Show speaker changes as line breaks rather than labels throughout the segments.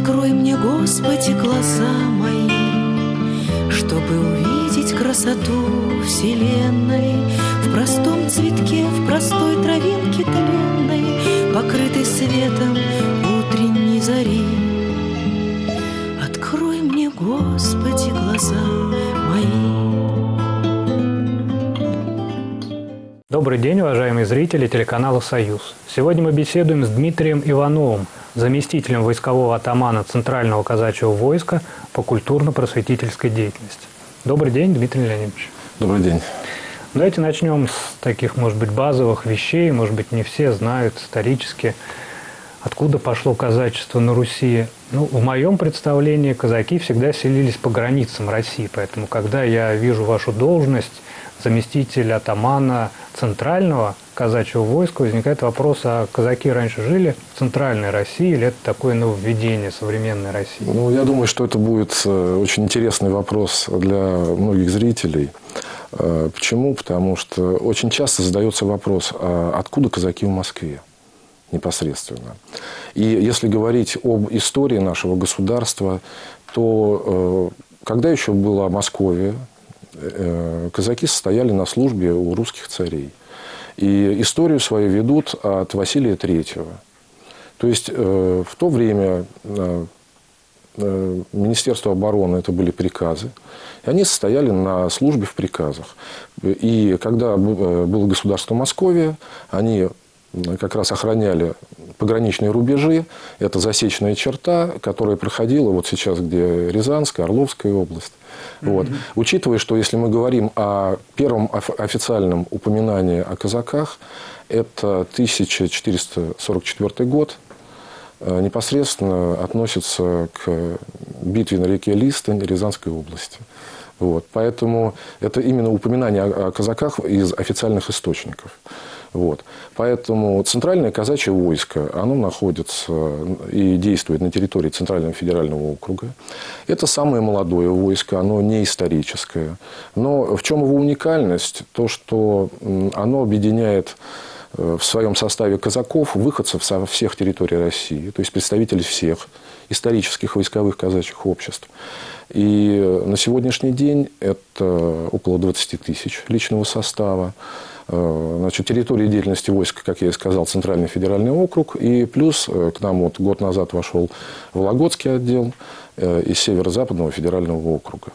Открой мне, Господи, глаза мои, чтобы увидеть красоту вселенной в простом цветке, в простой травинке тленной, покрытой светом утренней зари. Открой мне, Господи, глаза мои.
Добрый день, уважаемые зрители телеканала «Союз». Сегодня мы беседуем с Дмитрием Ивановым, заместителем войскового атамана Центрального казачьего войска по культурно-просветительской деятельности. Добрый день, Дмитрий Леонидович.
Добрый день.
Давайте начнем с таких, может быть, базовых вещей. Может быть, не все знают исторически, откуда пошло казачество на Руси. В моем представлении казаки всегда селились по границам России. Поэтому, когда я вижу вашу должность, заместитель атамана Центрального казачьего войска, возникает вопрос, а казаки раньше жили в Центральной России или это такое нововведение современной России?
Я думаю, что это будет очень интересный вопрос для многих зрителей. Почему? Потому что очень часто задается вопрос, а откуда казаки в Москве непосредственно? И если говорить об истории нашего государства, то когда еще была Московия, казаки состояли на службе у русских царей. И историю свою ведут от Василия III. То есть, в то время Министерство обороны, это были приказы, и они состояли на службе в приказах. И когда было государство Московия, они как раз охраняли пограничные рубежи. Это засечная черта, которая проходила вот сейчас, где Рязанская, Орловская область. Вот. Учитывая, что если мы говорим о первом официальном упоминании о казаках, это 1444 год, непосредственно относится к битве на реке Листань Рязанской области. Вот. Поэтому это именно упоминание о казаках из официальных источников. Вот. Поэтому Центральное казачье войско, оно находится и действует на территории Центрального федерального округа. Это самое молодое войско, оно не историческое. Но в чем его уникальность? То, что оно объединяет в своем составе казаков, выходцев со всех территорий России, то есть представителей всех исторических войсковых казачьих обществ. И на сегодняшний день это около 20 тысяч личного состава. Значит, территория деятельности войск, как я и сказал, Центральный федеральный округ. И плюс к нам вот год назад вошел Вологодский отдел из Северо-Западного федерального округа.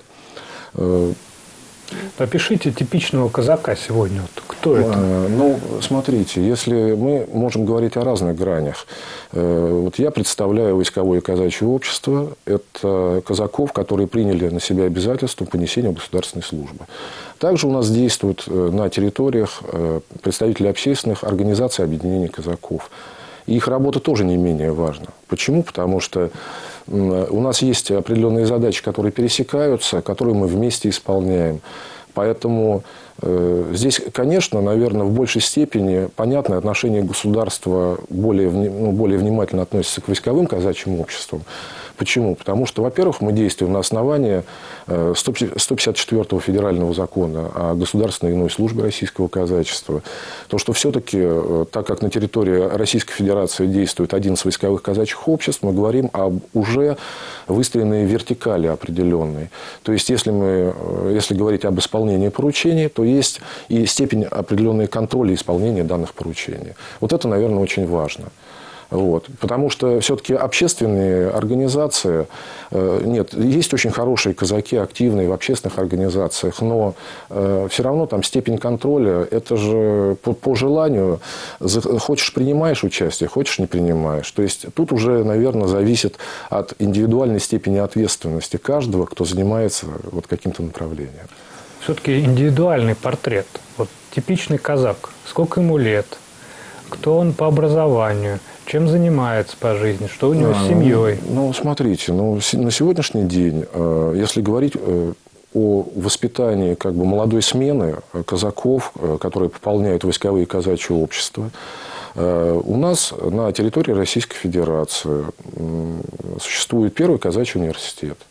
Опишите типичного казака сегодня. Кто это?
Смотрите, если мы можем говорить о разных гранях. Вот я представляю войсковое казачье общество. Это казаков, которые приняли на себя обязательство по несению государственной службы. Также у нас действуют на территориях представители общественных организаций объединений казаков. И их работа тоже не менее важна. Почему? Потому что у нас есть определенные задачи, которые пересекаются, которые мы вместе исполняем. Поэтому здесь, конечно, наверное, в большей степени понятное отношение государства более внимательно относится к войсковым казачьим обществам. Почему? Потому что, во-первых, мы действуем на основании 154-го федерального закона о государственной иной службе российского казачества. То, что все-таки, так как на территории Российской Федерации действует 11 войсковых казачьих обществ, мы говорим об уже выстроенной вертикали определенной. То есть, если говорить об исполнении поручений, то есть и степень определенной контроля исполнения данных поручений. Вот это, наверное, очень важно. Вот. Потому что все-таки общественные организации, нет, есть очень хорошие казаки, активные в общественных организациях, но все равно там степень контроля, это же по желанию, хочешь принимаешь участие, хочешь не принимаешь. То есть тут уже, наверное, зависит от индивидуальной степени ответственности каждого, кто занимается вот каким-то направлением.
Все-таки индивидуальный портрет. Вот типичный казак. Сколько ему лет? Кто он по образованию? Чем занимается по жизни? Что у него с семьей?
Смотрите, на сегодняшний день, если говорить о воспитании молодой смены казаков, которые пополняют войсковые казачьи общества, у нас на территории Российской Федерации существует первый казачий университет.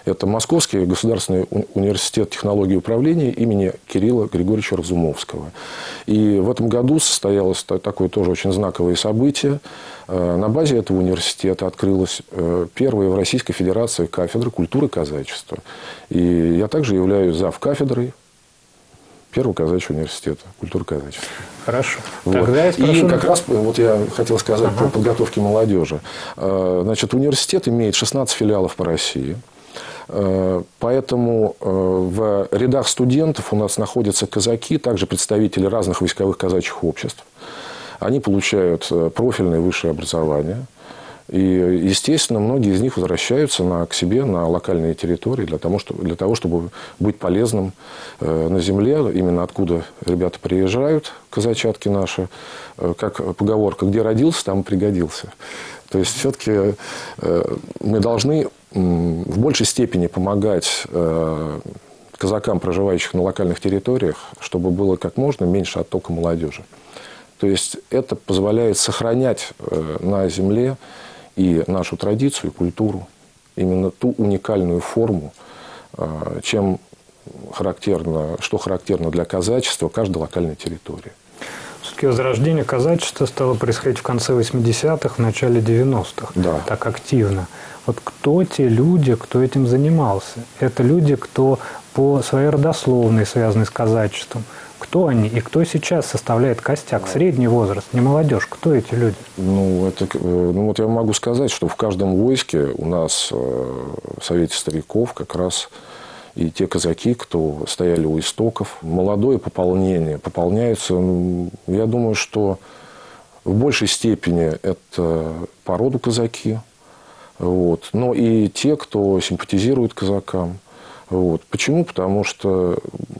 Это Московский государственный университет технологий и управления имени Кирилла Григорьевича Разумовского. И в этом году состоялось такое тоже очень знаковое событие. На базе этого университета открылась первая в Российской Федерации кафедра культуры казачества. И я также являюсь завкафедрой Первого казачьего университета культуры казачества.
Хорошо.
Вот.
Тогда я спрошу...
И как раз вот я хотел сказать про подготовки молодежи. Значит, университет имеет 16 филиалов по России. Поэтому в рядах студентов у нас находятся казаки, также представители разных войсковых казачьих обществ. Они получают профильное высшее образование. И, естественно, многие из них возвращаются к себе на локальные территории для того, чтобы быть полезным на земле, именно откуда ребята приезжают, казачатки наши. Как поговорка: где родился, там и пригодился. То есть, все-таки мы должны в большей степени помогать казакам, проживающих на локальных территориях, чтобы было как можно меньше оттока молодежи. То есть, это позволяет сохранять на земле и нашу традицию, и культуру, именно ту уникальную форму, что характерно для казачества каждой локальной территории.
Все-таки возрождение казачества стало происходить в конце 80-х, в начале 90-х.
Да.
Так активно. Вот кто те люди, кто этим занимался? Это люди, кто по своей родословной связаны с казачеством. Кто они и кто сейчас составляет костяк? Средний возраст, не молодежь. Кто эти люди?
Вот я могу сказать, что в каждом войске у нас в Совете стариков как раз и те казаки, кто стояли у истоков. Молодое пополнение пополняется, я думаю, что в большей степени это по роду казаки. Вот. Но и те, кто симпатизирует казакам. Вот. Почему? Потому что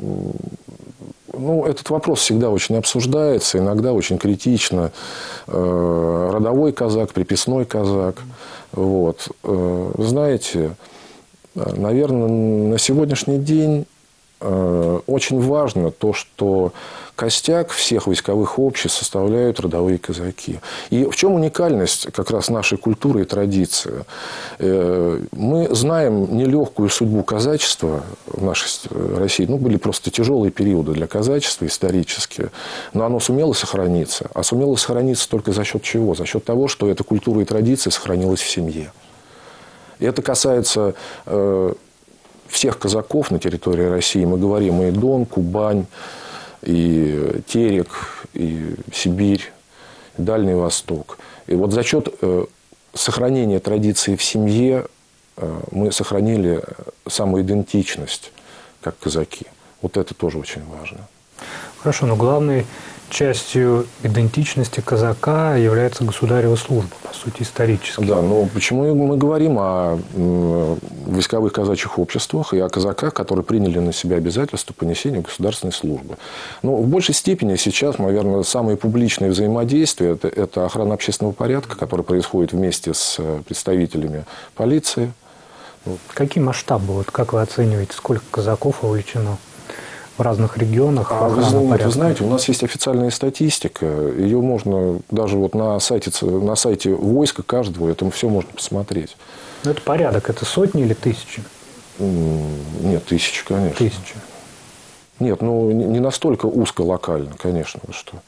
этот вопрос всегда очень обсуждается, иногда очень критично. Родовой казак, приписной казак. Вот. Знаете, наверное, на сегодняшний день очень важно то, что костяк всех войсковых обществ составляют родовые казаки. И в чем уникальность как раз нашей культуры и традиции? Мы знаем нелегкую судьбу казачества в нашей России. Были просто тяжелые периоды для казачества исторические. Но оно сумело сохраниться. А сумело сохраниться только за счет чего? За счет того, что эта культура и традиция сохранилась в семье. И это касается всех казаков на территории России. Мы говорим и Дон, Кубань, и Терек, и Сибирь, и Дальний Восток. И вот за счет сохранения традиции в семье мы сохранили самоидентичность как казаки. Вот это тоже очень важно.
Хорошо, но главной частью идентичности казака является государева служба, по сути, исторически.
Да, но почему мы говорим о войсковых казачьих обществах и о казаках, которые приняли на себя обязательство по несению государственной службы? В большей степени сейчас, наверное, самые публичные взаимодействия – это охрана общественного порядка, которая происходит вместе с представителями полиции.
Какие масштабы, как вы оцениваете, сколько казаков вовлечено в разных регионах?
Вы знаете, у нас есть официальная статистика. Ее можно даже на сайте войска каждого, это все можно посмотреть.
Это порядок, это сотни или тысячи?
Нет, тысячи, конечно.
Тысячи.
Нет, не настолько узко локально, конечно.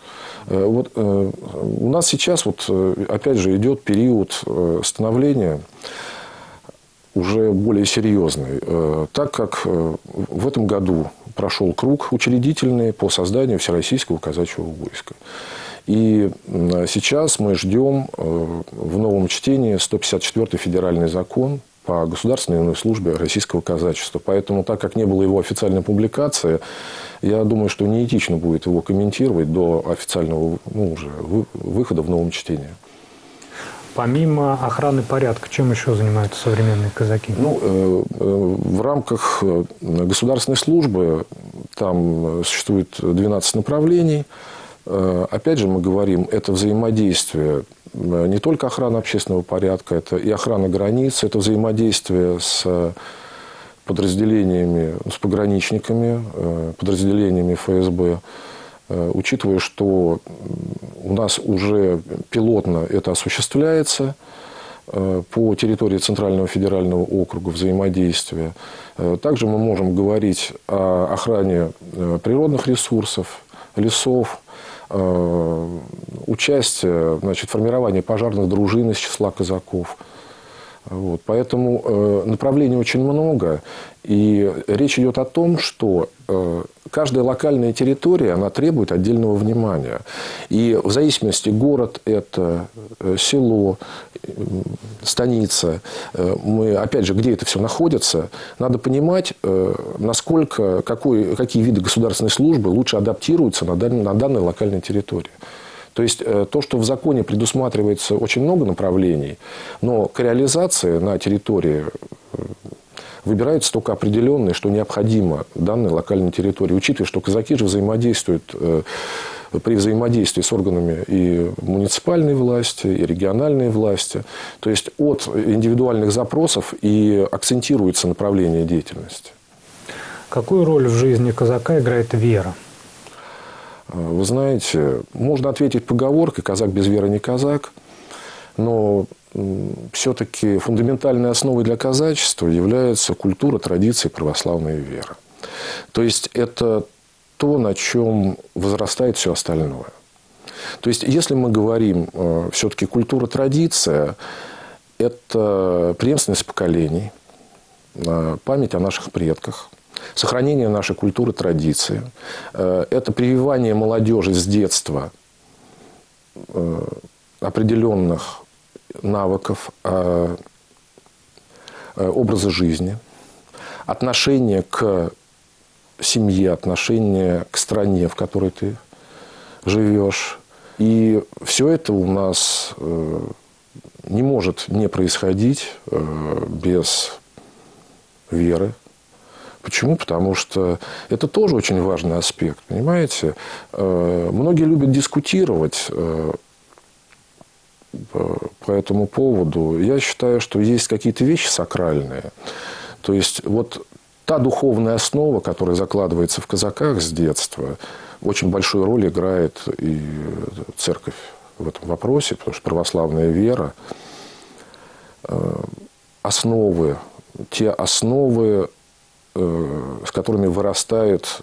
У нас сейчас, опять же, идет период становления уже более серьезный, так как в этом году прошел круг учредительный по созданию Всероссийского казачьего войска. И сейчас мы ждем в новом чтении 154-й федеральный закон по государственной службе российского казачества. Поэтому, так как не было его официальной публикации, я думаю, что неэтично будет его комментировать до официального уже выхода в новом чтении.
Помимо охраны порядка, чем еще занимаются современные казаки?
В рамках государственной службы там существует 12 направлений. Опять же, мы говорим, это взаимодействие не только охрана общественного порядка, это и охрана границ, это взаимодействие с подразделениями, с пограничниками, подразделениями ФСБ. Учитывая, что у нас уже пилотно это осуществляется, по территории Центрального федерального округа взаимодействия. Также мы можем говорить о охране природных ресурсов, лесов, участие, значит, формирование пожарных дружин из числа казаков. Вот. Поэтому направлений очень много. И речь идет о том, что каждая локальная территория, она требует отдельного внимания. И в зависимости, город это, село, станица, мы, опять же, где это все находится, надо понимать, насколько, какие виды государственной службы лучше адаптируются на данной локальной территории. То есть, то, что в законе предусматривается очень много направлений, но к реализации на территории выбираются только определенные, что необходимо данной локальной территории. Учитывая, что казаки же взаимодействуют при взаимодействии с органами и муниципальной власти, и региональной власти. То есть, от индивидуальных запросов и акцентируется направление деятельности.
Какую роль в жизни казака играет вера?
Вы знаете, можно ответить поговоркой «казак без веры не казак», но все-таки фундаментальной основой для казачества является культура, традиции, православная вера. То есть, это то, на чем возрастает все остальное. То есть, если мы говорим все-таки культура, традиция, это преемственность поколений, память о наших предках, сохранение нашей культуры, традиции. Это прививание молодежи с детства определенных навыков, образа жизни, отношение к семье, отношение к стране, в которой ты живешь. И все это у нас не может не происходить без веры. Почему? Потому что это тоже очень важный аспект, понимаете? Многие любят дискутировать по этому поводу. Я считаю, что есть какие-то вещи сакральные. То есть, вот та духовная основа, которая закладывается в казаках с детства, очень большую роль играет и церковь в этом вопросе, потому что православная вера, основы, те основы, с которыми вырастает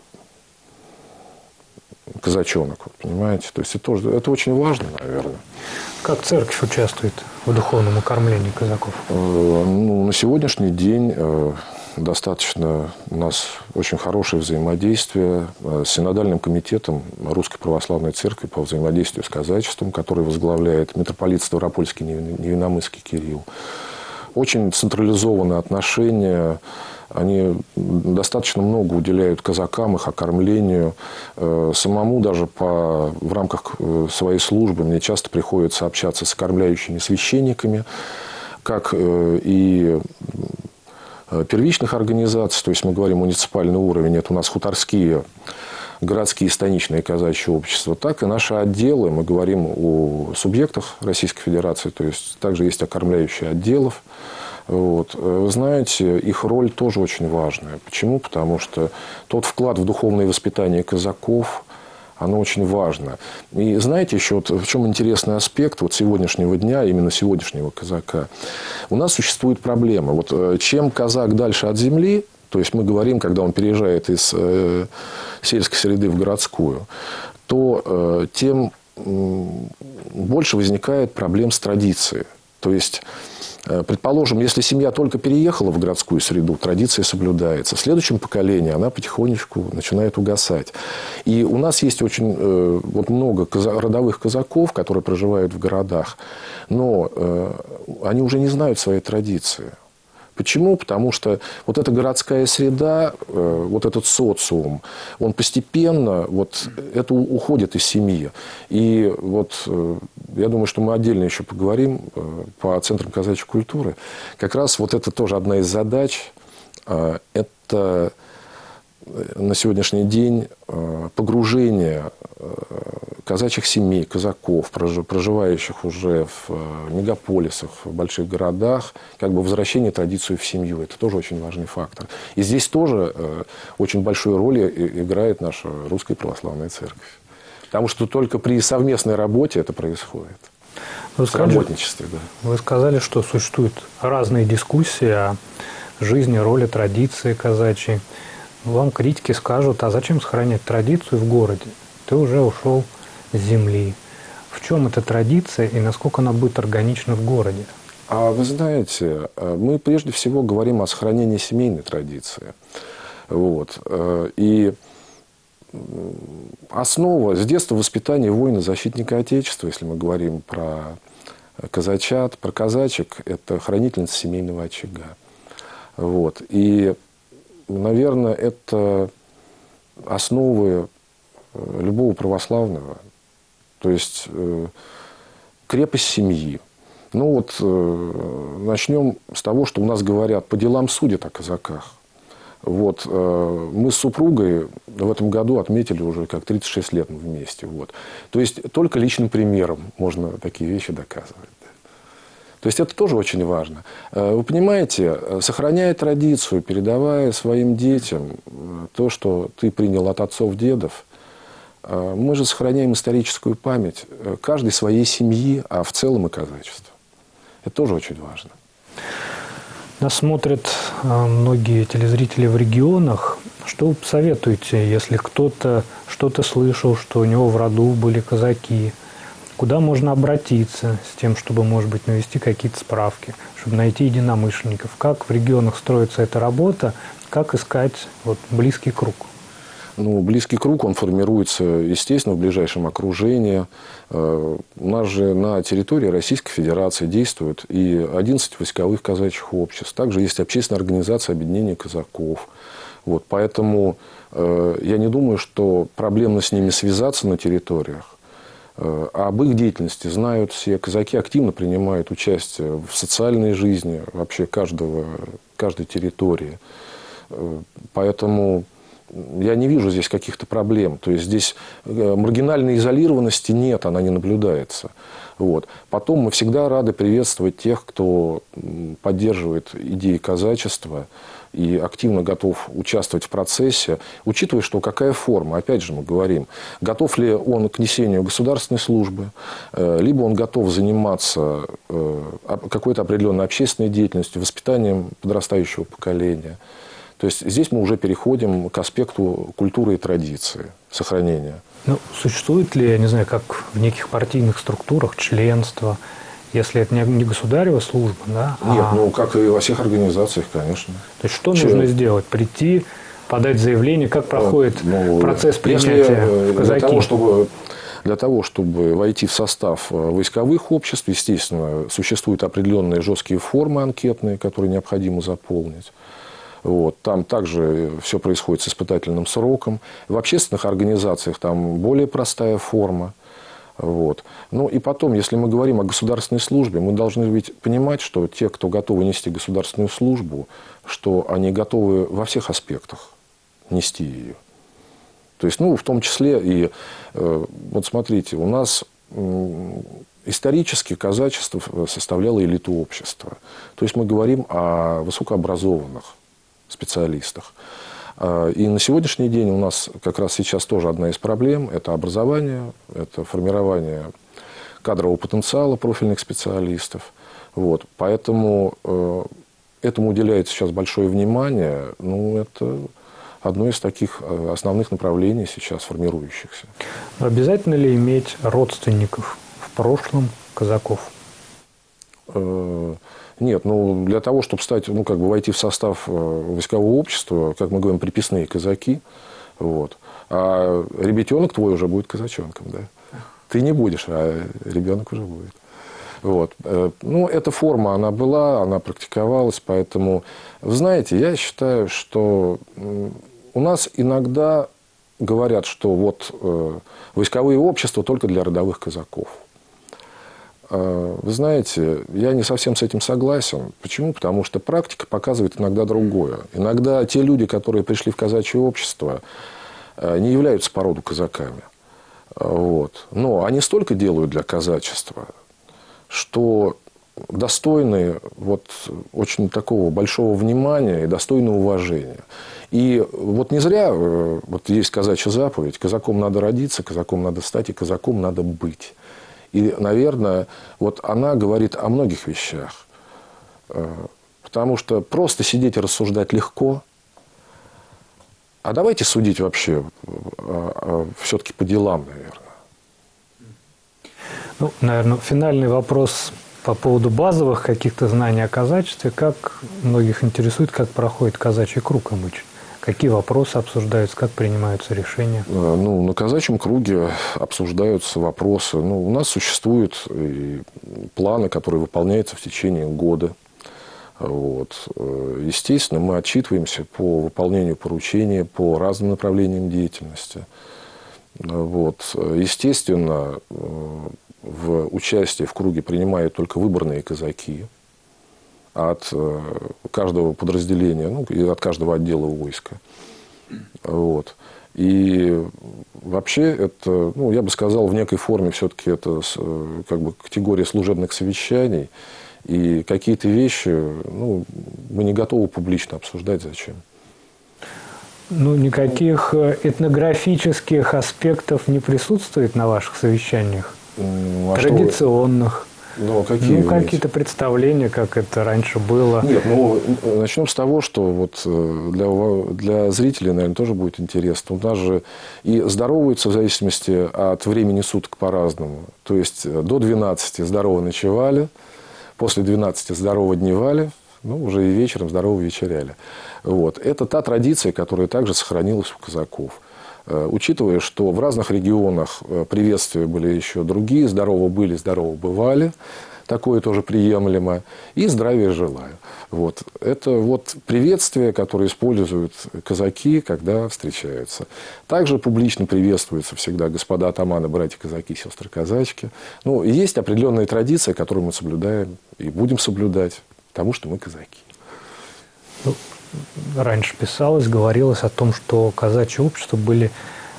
казачонок, понимаете? То есть, это очень важно, наверное.
Как церковь участвует в духовном окормлении казаков?
На сегодняшний день достаточно у нас очень хорошее взаимодействие с Синодальным комитетом Русской Православной Церкви по взаимодействию с казачеством, который возглавляет митрополит Ставропольский Невинномысский Кирилл. Очень централизованные отношения. Они достаточно много уделяют казакам, их окормлению. Самому даже в рамках своей службы мне часто приходится общаться с окормляющими священниками, как и первичных организаций, то есть мы говорим муниципальный уровень, это у нас хуторские, городские, станичные казачьи общества, так и наши отделы, мы говорим о субъектах Российской Федерации, то есть также есть окормляющие отделов. Вот. Вы знаете, их роль тоже очень важная. Почему? Потому что тот вклад в духовное воспитание казаков, оно очень важно. И знаете еще, вот в чем интересный аспект вот сегодняшнего дня, именно сегодняшнего казака? У нас существует проблема. Вот чем казак дальше от земли, то есть мы говорим, когда он переезжает из сельской среды в городскую, то тем больше возникает проблем с традицией. То есть, предположим, если семья только переехала в городскую среду, традиция соблюдается. В следующем поколении она потихонечку начинает угасать. И у нас есть очень много родовых казаков, которые проживают в городах, но они уже не знают своей традиции. Почему? Потому что вот эта городская среда, вот этот социум, он постепенно это уходит из семьи. И вот я думаю, что мы отдельно еще поговорим по центрам казачьей культуры. Как раз вот это тоже одна из задач. Это на сегодняшний день погружение казачьих семей, казаков, проживающих уже в мегаполисах, в больших городах, как бы возвращение традиции в семью. Это тоже очень важный фактор. И здесь тоже очень большую роль играет наша Русская Православная Церковь. Потому что только при совместной работе это происходит.
Вы сказали,
работничестве, да.
Вы сказали, что существуют разные дискуссии о жизни, роли традиции казачьей. Вам критики скажут, а зачем сохранять традицию в городе? Ты уже ушел с земли. В чем эта традиция и насколько она будет органична в городе?
А вы знаете, мы прежде всего говорим о сохранении семейной традиции. Вот. И основа с детства воспитания воина, защитника Отечества, если мы говорим про казачат, про казачек, это хранительница семейного очага. Вот. И, наверное, это основы любого православного, то есть крепость семьи. Ну вот начнем с того, что у нас говорят, по делам судят о казаках. Вот, мы с супругой в этом году отметили уже как 36 лет мы вместе. Вот. То есть только личным примером можно такие вещи доказывать. То есть это тоже очень важно. Вы понимаете, сохраняя традицию, передавая своим детям то, что ты принял от отцов, дедов, мы же сохраняем историческую память каждой своей семьи, а в целом и казачества. Это тоже очень важно.
Нас смотрят многие телезрители в регионах. Что вы посоветуете, если кто-то что-то слышал, что у него в роду были казаки? Куда можно обратиться с тем, чтобы, может быть, навести какие-то справки, чтобы найти единомышленников? Как в регионах строится эта работа? Как искать вот, близкий круг?
Ну, близкий круг, он формируется, естественно, в ближайшем окружении. У нас же на территории Российской Федерации действует и 11 войсковых казачьих обществ. Также есть общественная организация объединения казаков. Вот, поэтому я не думаю, что проблемно с ними связаться на территориях. Об их деятельности знают все. Казаки активно принимают участие в социальной жизни вообще каждой территории. Поэтому я не вижу здесь каких-то проблем. То есть здесь маргинальной изолированности нет, она не наблюдается. Вот. Потом мы всегда рады приветствовать тех, кто поддерживает идеи казачества и активно готов участвовать в процессе, учитывая, что какая форма, опять же мы говорим, готов ли он к несению государственной службы, либо он готов заниматься какой-то определенной общественной деятельностью, воспитанием подрастающего поколения. То есть здесь мы уже переходим к аспекту культуры и традиции, сохранения.
Ну, существует ли, я не знаю, как в неких партийных структурах, членство, если это не государева служба, да?
Нет, ну, как и во всех организациях, конечно.
То есть что нужно сделать? Прийти, подать заявление, как проходит процесс принятия в казаки?
Для того, чтобы войти в состав войсковых обществ, естественно, существуют определенные жесткие формы анкетные, которые необходимо заполнить. Вот. Там также все происходит с испытательным сроком. В общественных организациях там более простая форма. Вот. Ну и потом, если мы говорим о государственной службе, мы должны ведь понимать, что те, кто готовы нести государственную службу, что они готовы во всех аспектах нести ее. То есть, ну, в том числе и, вот смотрите, у нас исторически казачество составляло элиту общества. То есть мы говорим о высокообразованных специалистах. И на сегодняшний день у нас как раз сейчас тоже одна из проблем – это образование, это формирование кадрового потенциала профильных специалистов. Вот. Поэтому этому уделяется сейчас большое внимание. Ну, это одно из таких основных направлений сейчас формирующихся.
Обязательно ли иметь родственников в прошлом казаков?
Нет, ну, для того, чтобы стать, ну, как бы войти в состав войскового общества, как мы говорим, приписные казаки, вот, а ребятенок твой уже будет казачонком, да. Ты не будешь, а ребенок уже будет. Вот. Ну, эта форма, она была, она практиковалась, поэтому, вы знаете, я считаю, что у нас иногда говорят, что вот войсковые общества только для родовых казаков. Вы знаете, я не совсем с этим согласен. Почему? Потому что практика показывает иногда другое. Иногда те люди, которые пришли в казачье общество, не являются по роду казаками. Вот. Но они столько делают для казачества, что достойны вот очень такого большого внимания и достойны уважения. И вот не зря вот есть казачья заповедь: казаком надо родиться, казаком надо стать и казаком надо быть. И, наверное, вот она говорит о многих вещах. Потому что просто сидеть и рассуждать легко. А давайте судить вообще все-таки по делам, наверное.
Ну, наверное, финальный вопрос по поводу базовых каких-то знаний о казачестве. Как многих интересует, как проходит казачий круг обычно? Какие вопросы обсуждаются, как принимаются решения?
Ну, на казачьем круге обсуждаются вопросы. Ну, у нас существуют и планы, которые выполняются в течение года. Вот. Естественно, мы отчитываемся по выполнению поручений по разным направлениям деятельности. Вот. Естественно, в участии в круге принимают только выборные казаки от каждого подразделения, ну, и от каждого отдела войска. Вот. И вообще это, ну, я бы сказал, в некой форме все-таки это как бы категория служебных совещаний. И какие-то вещи, ну, мы не готовы публично обсуждать. Зачем?
Ну, никаких этнографических аспектов не присутствует на ваших совещаниях? Традиционных?
Ну, какие?
Ну, какие-то представления, как это раньше было?
Нет, ну, начнем с того, что вот для зрителей, наверное, тоже будет интересно. У нас же и здороваются в зависимости от времени суток по-разному. То есть до 12 здорово ночевали, после 12 здорово дневали, ну, уже и вечером здорово вечеряли. Вот. Это та традиция, которая также сохранилась у казаков. Учитывая, что в разных регионах приветствия были еще другие, здорово были, здорово бывали, такое тоже приемлемо, и здравия желаю. Вот. Это вот приветствия, которые используют казаки, когда встречаются. Также публично приветствуются всегда господа атаманы, братья казаки, сестры казачки. Ну, и есть определенная традиция, которую мы соблюдаем и будем соблюдать, потому что мы казаки.
Раньше писалось, говорилось о том, что казачьи общества были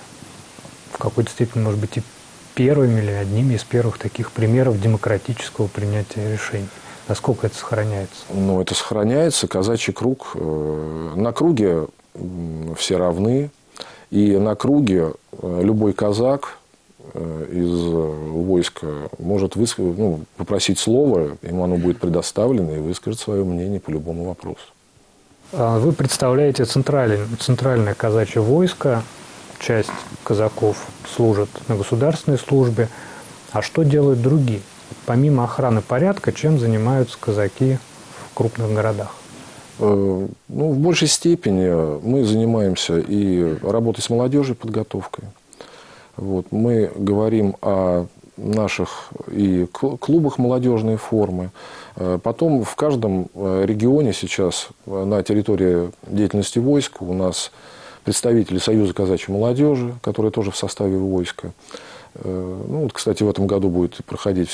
в какой-то степени, может быть, и первыми или одними из первых таких примеров демократического принятия решений. Насколько это сохраняется? Ну,
это сохраняется. Казачий круг. На круге все равны. И на круге любой казак из войска может попросить слово, ему оно будет предоставлено, и выскажет свое мнение по любому вопросу.
Вы представляете центральное казачье войско, часть казаков служат на государственной службе. А что делают другие? Помимо охраны порядка, чем занимаются казаки в крупных городах?
Ну, в большей степени мы занимаемся и работой с молодежью, подготовкой. Вот. Мы говорим о наших и клубах молодежной формы. Потом в каждом регионе сейчас на территории деятельности войска у нас представители Союза казачьей молодежи, которые тоже в составе войска. Ну, вот, кстати, в этом году будет проходить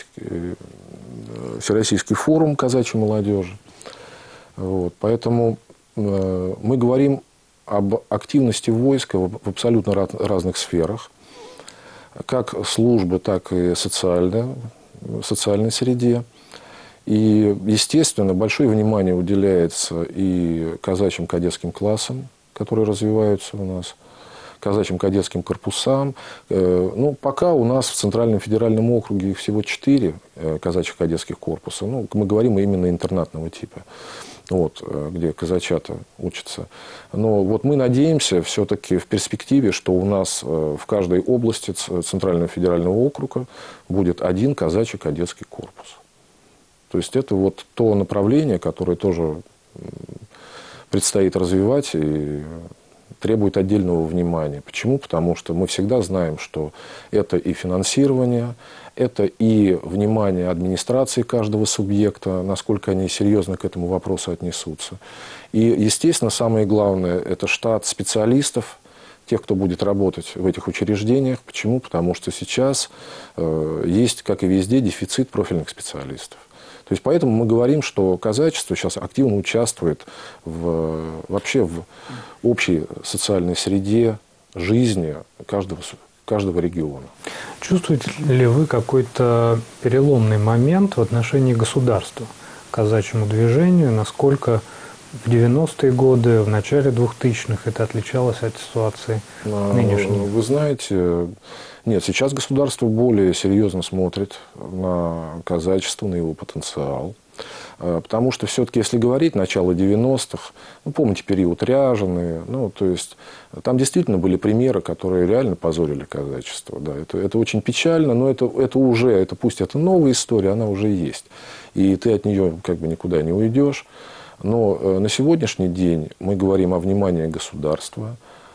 Всероссийский форум казачьей молодежи. Вот. Поэтому мы говорим об активности войска в абсолютно разных сферах. Как службы, так и социальной среде. И, естественно, большое внимание уделяется и казачьим кадетским классам, которые развиваются у нас, казачьим кадетским корпусам. Ну, пока у нас в Центральном федеральном округе всего 4 казачьих кадетских корпуса. Ну, мы говорим именно интернатного типа. Вот, где казачата учатся. Но вот мы надеемся все-таки в перспективе, что у нас в каждой области Центрального федерального округа будет один казачий кадетский корпус. То есть это вот то направление, которое тоже предстоит развивать и требует отдельного внимания. Почему? Потому что мы всегда знаем, что это и финансирование, это и внимание администрации каждого субъекта, насколько они серьезно к этому вопросу отнесутся. И, естественно, самое главное – это штат специалистов, тех, кто будет работать в этих учреждениях. Почему? Потому что сейчас есть, как и везде, дефицит профильных специалистов. То есть, поэтому мы говорим, что казачество сейчас активно участвует вообще в общей социальной среде жизни каждого региона.
Чувствуете ли вы какой-то переломный момент в отношении государства к казачьему движению? Насколько в 90-е годы, в начале 2000-х это отличалось от ситуации нынешней?
Вы знаете, Нет, сейчас государство более серьезно смотрит на казачество, на его потенциал. Потому что все-таки, если говорить начало 90-х, ну, помните период Ряженый, ну, то есть там действительно были примеры, которые реально позорили казачество. Да. Это очень печально, но это пусть это новая история, она уже есть. И ты от нее как бы никуда не уйдешь. Но на сегодняшний день мы говорим о внимании государства,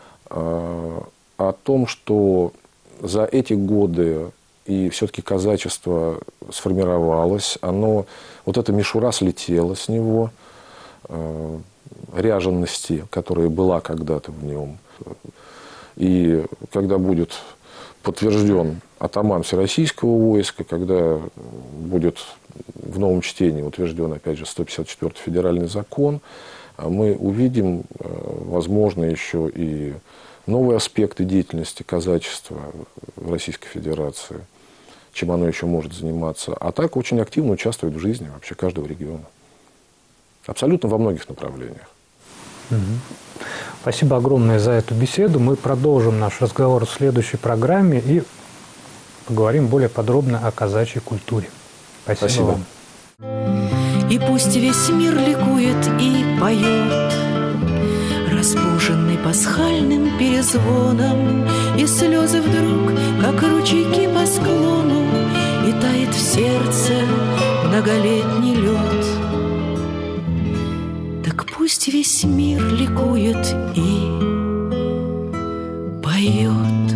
о том, что за эти годы и все-таки казачество сформировалось, вот эта мишура слетела с него, ряженности, которая была когда-то в нем. И когда будет подтвержден атаман Всероссийского войска, когда будет в новом чтении утвержден, опять же, 154-й федеральный закон, мы увидим, возможно, еще и новые аспекты деятельности казачества в Российской Федерации, чем оно еще может заниматься. А так очень активно участвует в жизни вообще каждого региона. Абсолютно во многих направлениях.
Спасибо огромное за эту беседу. Мы продолжим наш разговор в следующей программе и поговорим более подробно о казачьей культуре. Спасибо вам.
И пусть весь мир ликует и поет, разбуженный пасхальным перезвоном, и слезы вдруг, как ручейки по склону, и тает в сердце многолетний лед. Так пусть весь мир ликует и поет.